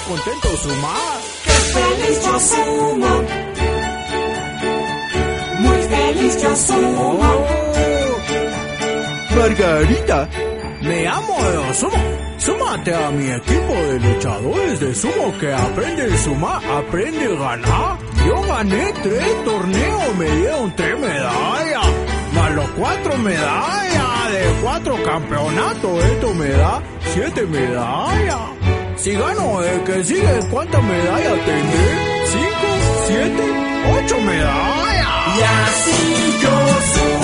contento sumar. ¡Qué feliz yo sumo! Muy feliz yo sumo. Margarita, me amo de sumo. Súmate a mi equipo de luchadores de sumo que aprende a sumar, aprende a ganar. Yo gané 3 torneos, me dieron 3 medallas, más los 4 medallas de 4 campeonatos. Esto me da 7 medallas. Si gano el que sigue, ¿cuántas medallas tendré? 5, 7, 8 medallas. Y así yo sumo.